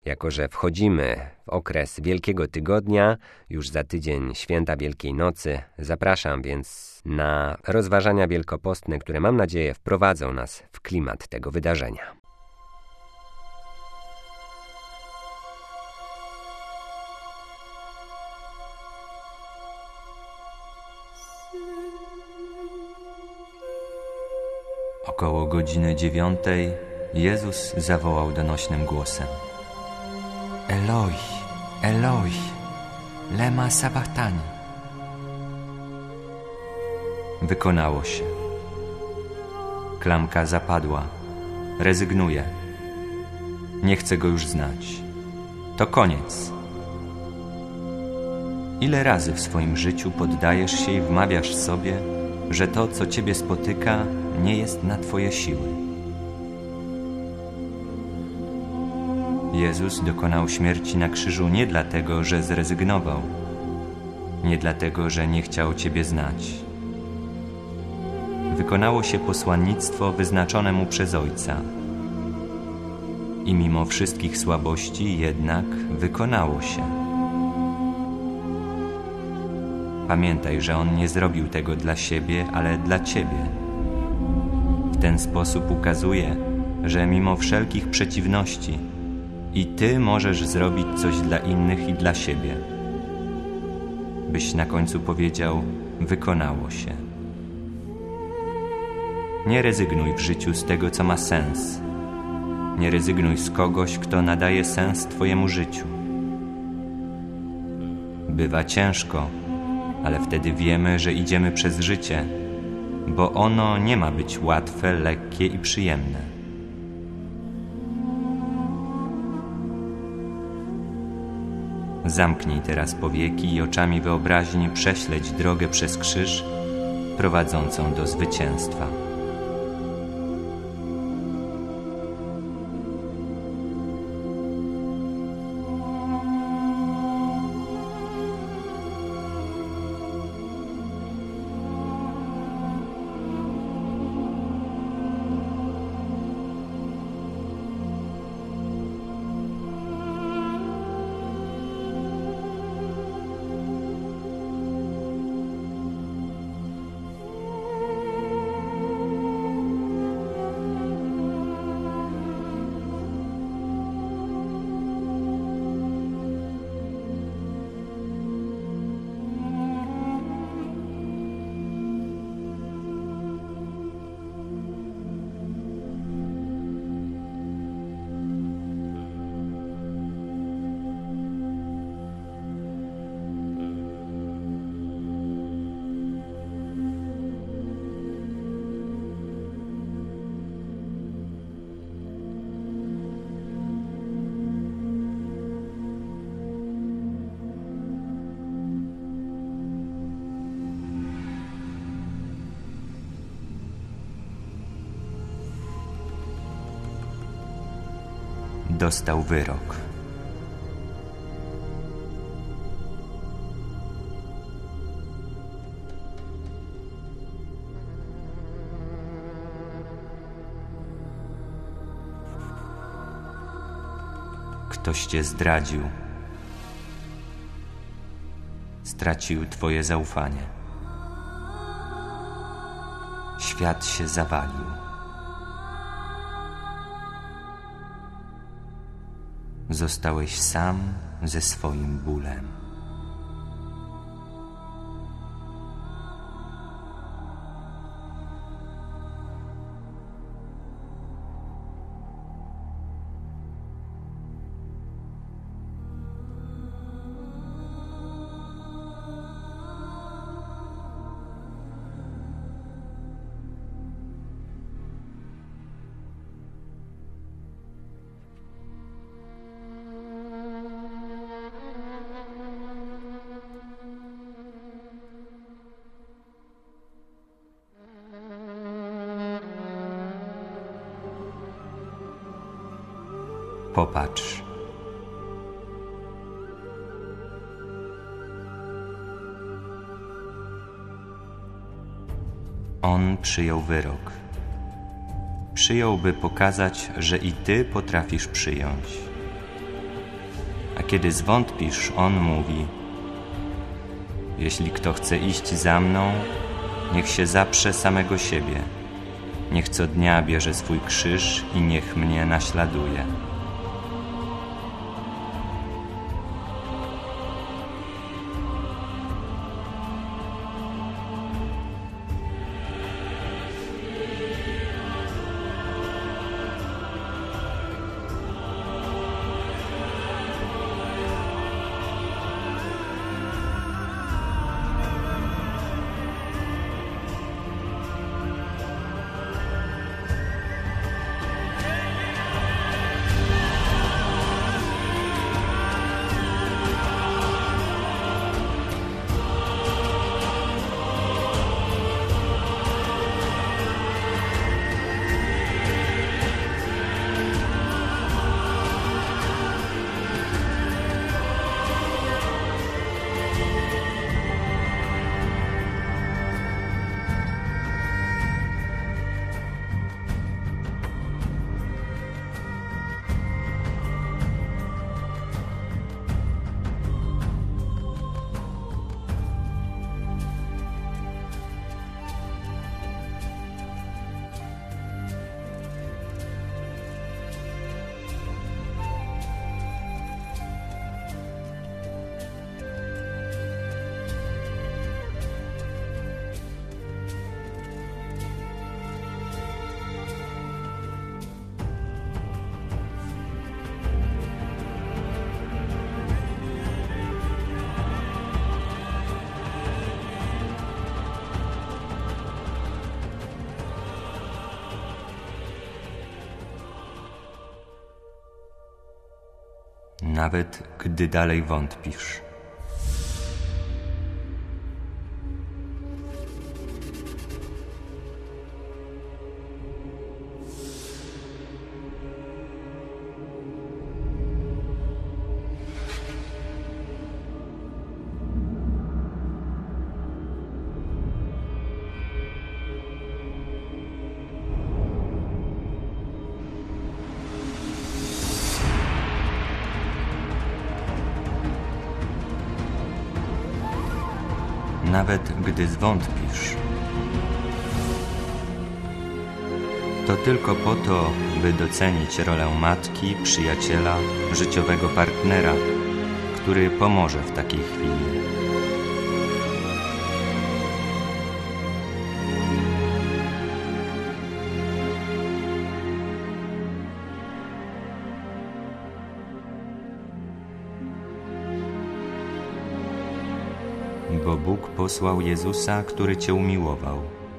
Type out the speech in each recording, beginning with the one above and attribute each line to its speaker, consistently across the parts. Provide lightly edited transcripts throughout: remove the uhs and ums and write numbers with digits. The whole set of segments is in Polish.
Speaker 1: Jako że wchodzimy w okres Wielkiego Tygodnia, już za tydzień Święta Wielkiej Nocy, zapraszam więc na rozważania wielkopostne, które mam nadzieję wprowadzą nas w klimat tego wydarzenia.
Speaker 2: Około godziny 9 Jezus zawołał donośnym głosem: Eloi, Eloi, lema sabachthani. Wykonało się. Klamka zapadła. Rezygnuję. Nie chcę go już znać. To koniec. Ile razy w swoim życiu poddajesz się i wmawiasz sobie, że to, co ciebie spotyka, nie jest na twoje siły? Jezus dokonał śmierci na krzyżu nie dlatego, że zrezygnował, nie dlatego, że nie chciał ciebie znać. Wykonało się posłannictwo wyznaczone mu przez Ojca. I mimo wszystkich słabości jednak wykonało się. Pamiętaj, że On nie zrobił tego dla siebie, ale dla ciebie. W ten sposób ukazuje, że mimo wszelkich przeciwności i ty możesz zrobić coś dla innych i dla siebie. Byś na końcu powiedział: wykonało się. Nie rezygnuj w życiu z tego, co ma sens. Nie rezygnuj z kogoś, kto nadaje sens twojemu życiu. Bywa ciężko, ale wtedy wiemy, że idziemy przez życie, bo ono nie ma być łatwe, lekkie i przyjemne. Zamknij teraz powieki i oczami wyobraźni prześledź drogę przez krzyż prowadzącą do zwycięstwa. Dostał wyrok. Ktoś cię zdradził. Stracił twoje zaufanie. Świat się zawalił. Zostałeś sam ze swoim bólem. Popatrz. On przyjął wyrok. Przyjął, by pokazać, że i ty potrafisz przyjąć. Kiedy zwątpisz, On mówi: jeśli kto chce iść za mną, niech się zaprze samego siebie, niech co dnia bierze swój krzyż i niech mnie naśladuje. Nawet gdy dalej wątpisz. Nawet gdy zwątpisz. To tylko po to, by docenić rolę matki, przyjaciela, życiowego partnera, który pomoże w takiej chwili. Bo Bóg posłał Jezusa, który Cię umiłował.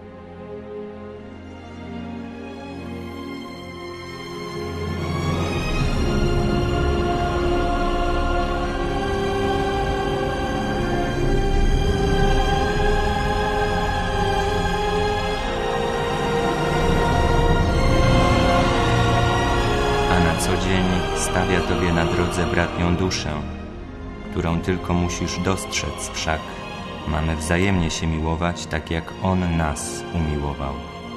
Speaker 2: A na co dzień stawia Tobie na drodze bratnią duszę, którą tylko musisz dostrzec, wszak mamy wzajemnie się miłować, tak jak On nas umiłował.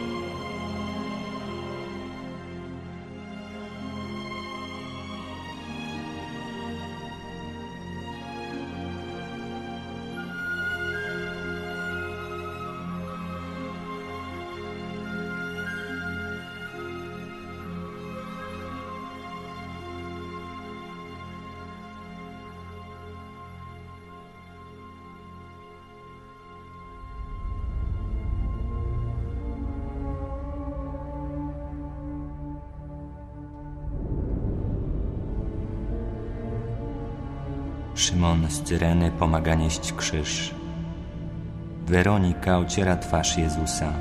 Speaker 2: Szymon z Cyreny pomaga nieść krzyż. Weronika ociera twarz Jezusa.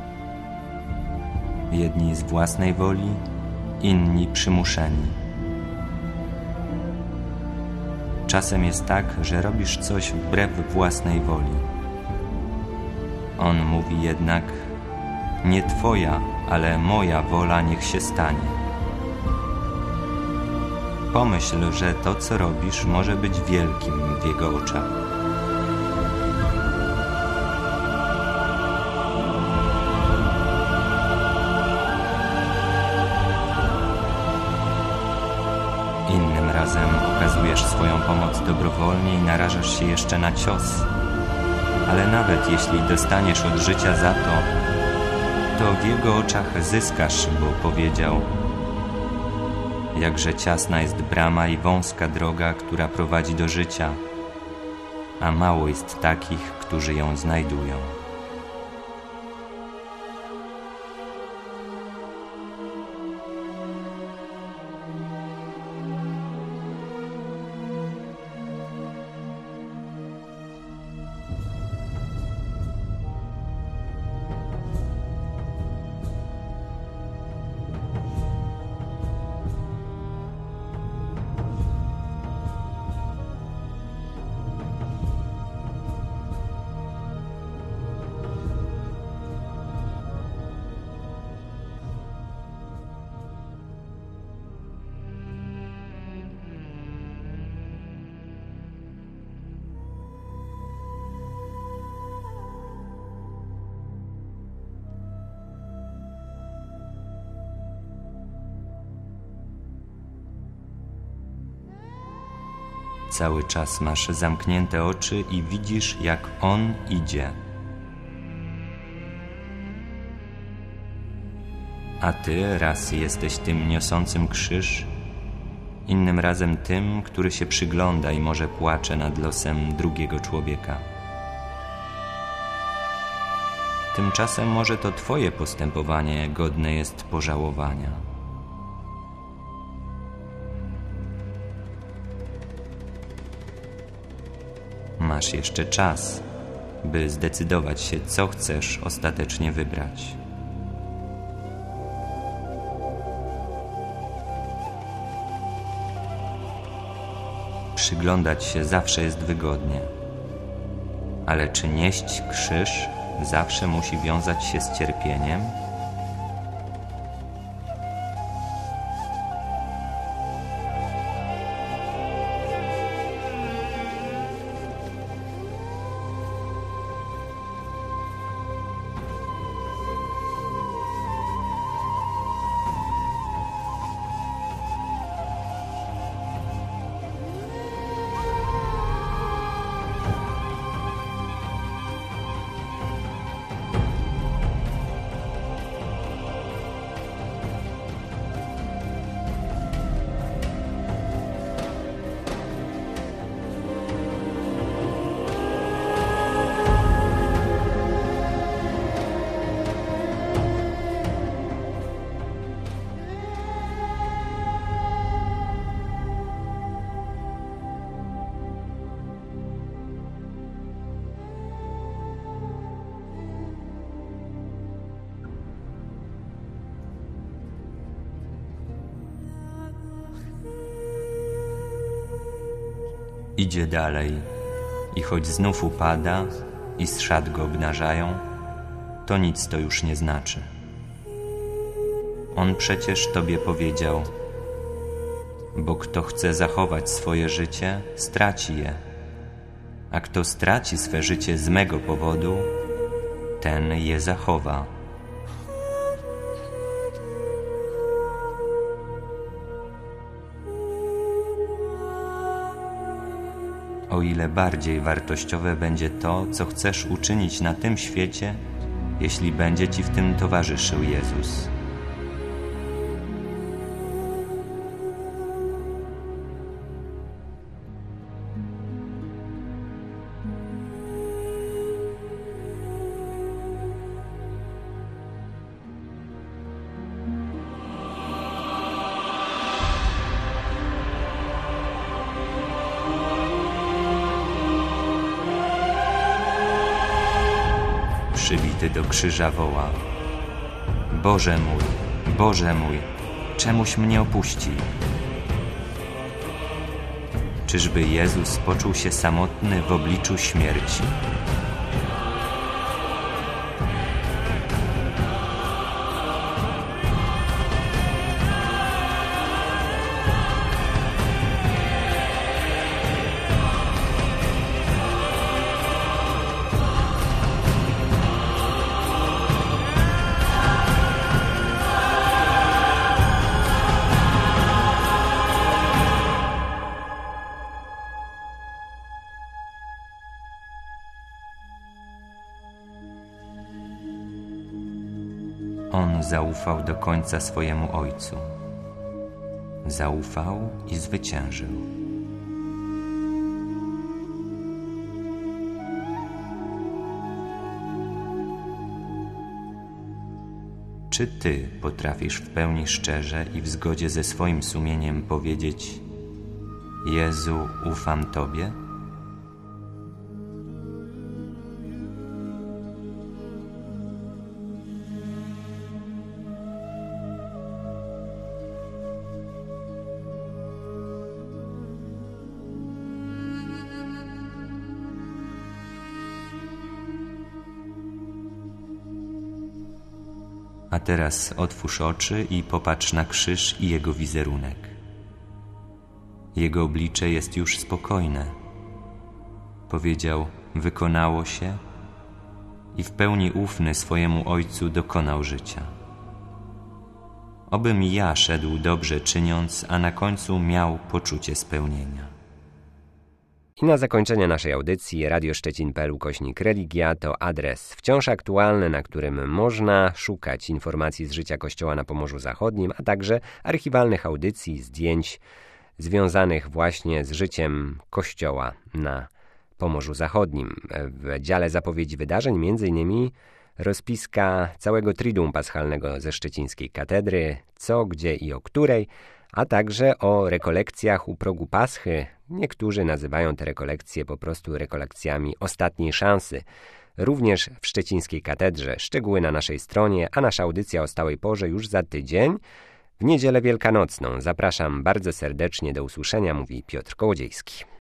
Speaker 2: Jedni z własnej woli, inni przymuszeni. Czasem jest tak, że robisz coś wbrew własnej woli. On mówi jednak: nie Twoja, ale moja wola niech się stanie. Pomyśl, że to, co robisz, może być wielkim w Jego oczach. Innym razem razem okazujesz swoją pomoc dobrowolnie i narażasz się jeszcze na cios. Ale nawet jeśli dostaniesz od życia za to, to w jego oczach zyskasz, bo powiedział: jakże ciasna jest brama i wąska droga, która prowadzi do życia, a mało jest takich, którzy ją znajdują. Cały czas masz zamknięte oczy i widzisz, jak On idzie. A ty raz jesteś tym niosącym krzyż, innym razem tym, który się przygląda i może płacze nad losem drugiego człowieka. Tymczasem może to twoje postępowanie godne jest pożałowania. Masz jeszcze czas, by zdecydować się, co chcesz ostatecznie wybrać. Przyglądać się zawsze jest wygodnie, ale czy nieść krzyż zawsze musi wiązać się z cierpieniem? Idzie dalej i choć znów upada i z szat go obnażają, to nic to już nie znaczy. On przecież tobie powiedział: bo kto chce zachować swoje życie, straci je, a kto straci swe życie z mego powodu, ten je zachowa. O ile bardziej wartościowe będzie to, co chcesz uczynić na tym świecie, jeśli będzie ci w tym towarzyszył Jezus. Przybity do krzyża woła: Boże mój, czemuś mnie opuścił? Czyżby Jezus poczuł się samotny w obliczu śmierci? on zaufał do końca swojemu Ojcu. Zaufał i zwyciężył. Czy ty potrafisz w pełni szczerze i w zgodzie ze swoim sumieniem powiedzieć: Jezu, ufam Tobie? A teraz otwórz oczy i popatrz na krzyż i jego wizerunek. Jego oblicze jest już spokojne. Powiedział: wykonało się, i w pełni ufny swojemu Ojcu dokonał życia. Obym ja szedł dobrze czyniąc, a na końcu miał poczucie spełnienia.
Speaker 1: I na zakończenie naszej audycji radioszczecin.pl/religia to adres wciąż aktualny, na którym można szukać informacji z życia Kościoła na Pomorzu Zachodnim, a także archiwalnych audycji, zdjęć związanych właśnie z życiem Kościoła na Pomorzu Zachodnim. W dziale zapowiedzi wydarzeń m.in. rozpiska całego Triduum Paschalnego ze szczecińskiej katedry, co, gdzie i o której, a także o rekolekcjach u progu Paschy. Niektórzy nazywają te rekolekcje po prostu rekolekcjami ostatniej szansy. Również w szczecińskiej katedrze. Szczegóły na naszej stronie, a nasza audycja o stałej porze już za tydzień, w niedzielę wielkanocną. Zapraszam bardzo serdecznie, do usłyszenia, mówi Piotr Kołodziejski.